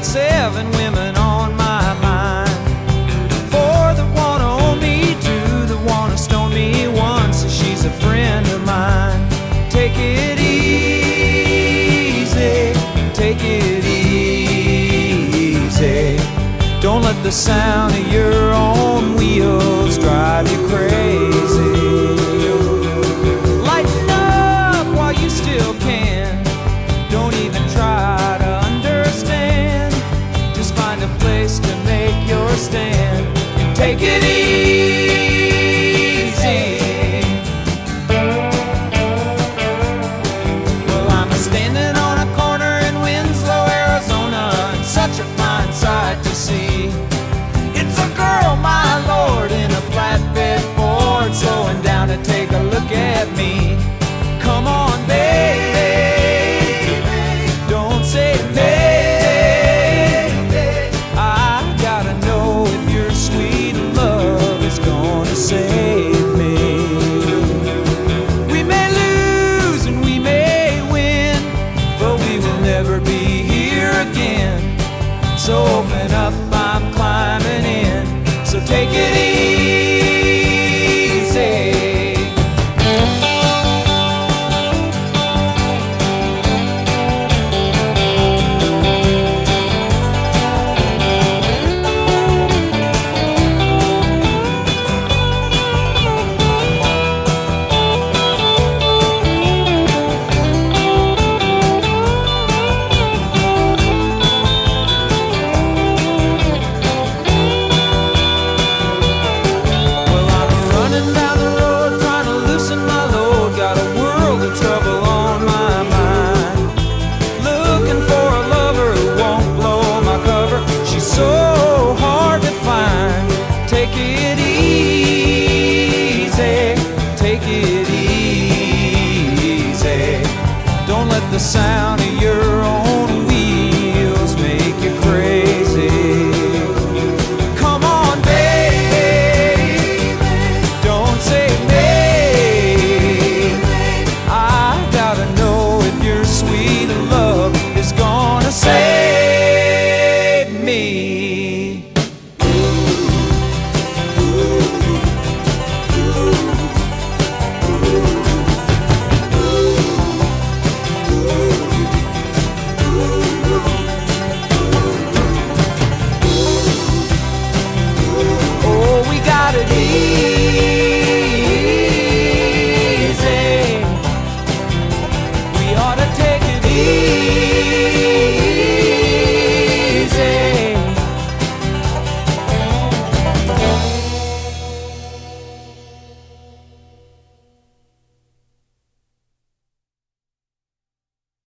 7 women on my mind. 4 that wanna own me, 2 that wanna stone me, 1 says she's a friend of mine. Take it easy, take it easy. Don't let the sound of your own wheels drive you crazy. Lighten up while you still can. Don't even try to understand. Just find a place to make your stand and take it easy. Well, I'm standing on a corner in Winslow, Arizona, and such a fine sight to see. It's a girl, my lord, in a flatbed Ford, slowing down to take a look at me. Come on, baby, don't say maybe. I gotta know if your sweet love is gonna save me. We may lose and we may win, but we will never be here again. So open up, I'm climbing in. So take it easy. Take it easy, take it easy. Don't let the sound